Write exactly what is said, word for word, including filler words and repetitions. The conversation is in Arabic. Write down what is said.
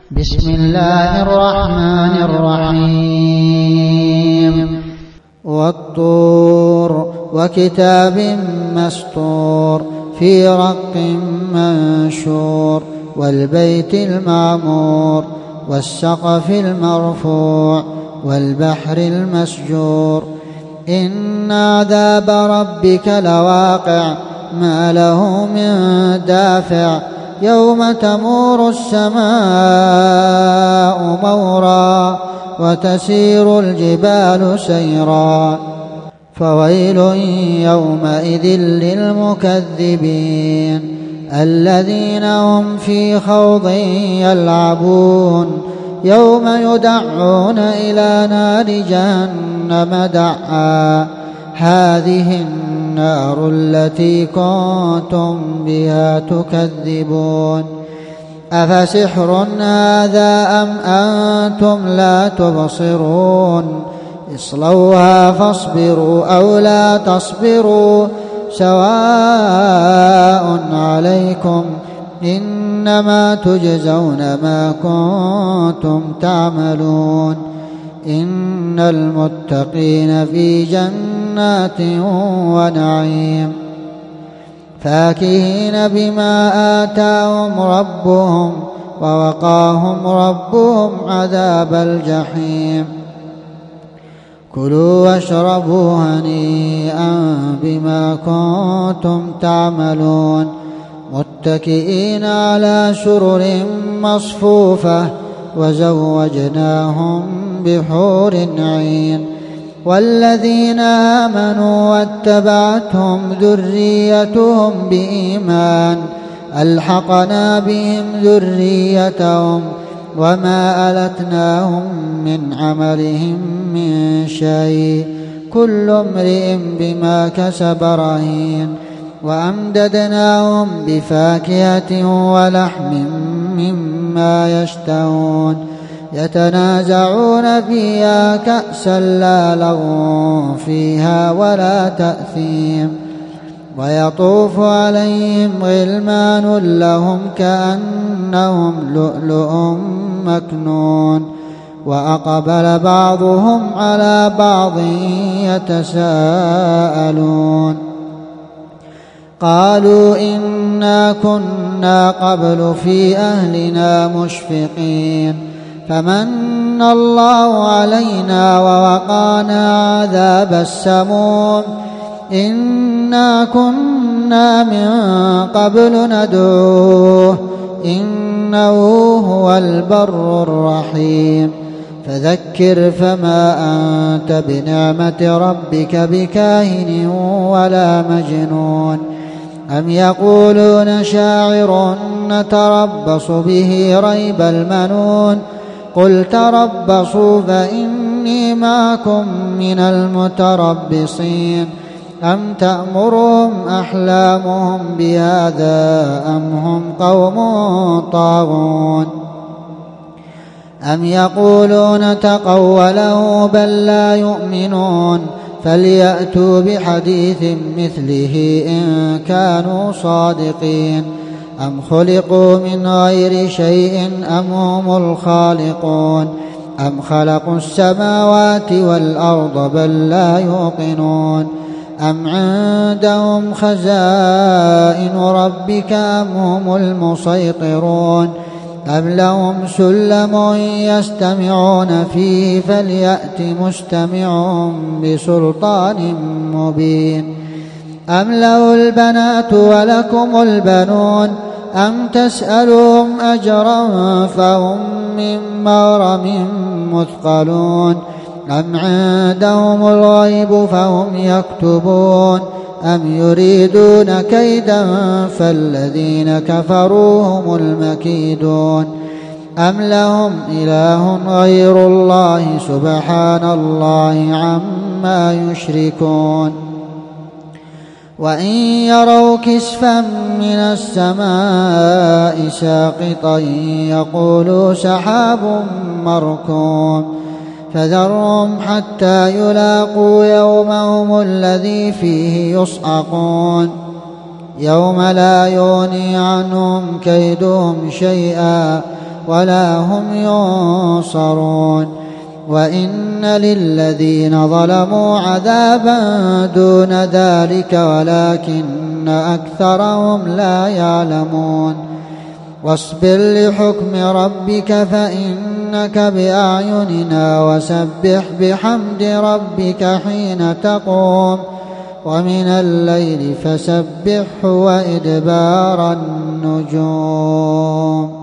بسم الله الرحمن الرحيم والطور وكتاب مسطور في رق منشور والبيت المعمور والسقف المرفوع والبحر المسجور إن عذاب ربك لواقع ما له من دافع يوم تمور السماء مورا وتسير الجبال سيرا فويل يومئذ للمكذبين الذين هم في خوض يلعبون يوم يدعون إلى نار جهنم دعا هذه النار التي كنتم بها تكذبون أفسحر هذا أم أنتم لا تبصرون اصلوها فاصبروا أو لا تصبروا سواء عليكم إنما تجزون ما كنتم تعملون إن المتقين في جنات ونعيم فاكهين بما آتاهم ربهم ووقاهم ربهم عذاب الجحيم كلوا واشربوا هنيئا بما كنتم تعملون متكئين على سرر مصفوفة وزوجناهم بحور عين والذين آمنوا واتبعتهم ذريتهم بإيمان ألحقنا بهم ذريتهم وما ألتناهم من عملهم من شيء كل امرئ بما كسب رهين وأمددناهم بفاكهة ولحم مما يشتهون يتنازعون فيها كأسا لا لغو فيها ولا تأثيم ويطوف عليهم غلمان لهم كأنهم لؤلؤ مكنون وأقبل بعضهم على بعض يتساءلون قالوا إنا كنا قبل في أهلنا مشفقين فمن الله علينا ووقانا عذاب السموم إنا كنا من قبل ندعوه إنه هو البر الرحيم فذكر فما أنت بنعمة ربك بكاهن ولا مجنون أم يقولون شاعر نتربص به ريب المنون قل تربصوا فإني معكم من المتربصين أم تأمرهم أحلامهم بهذا أم هم قوم طاغون أم يقولون تقوله بل لا يؤمنون فليأتوا بحديث مثله إن كانوا صادقين أم خلقوا من غير شيء أم هم الخالقون أم خلقوا السماوات والأرض بل لا يوقنون أم عندهم خزائن ربك أم هم المسيطرون أم لهم سلم يستمعون فيه فليأت مستمع بسلطان مبين أم له البنات ولكم البنون أم تسألهم أجرا فهم من مغرم مثقلون أم عندهم الغيب فهم يكتبون أم يريدون كيدا فالذين كفروا هم المكيدون أم لهم إله غير الله سبحان الله عما يشركون وإن يروا كسفا من السماء ساقطا يقولوا سحاب مركوم فذرهم حتى يلاقوا يومهم الذي فيه يصعقون يوم لا يغني عنهم كيدهم شيئا ولا هم ينصرون وإن للذين ظلموا عذابا دون ذلك ولكن أكثرهم لا يعلمون واصبر لحكم ربك فإنك بأعيننا وسبح بحمد ربك حين تقوم ومن الليل فسبحه وإدبار النجوم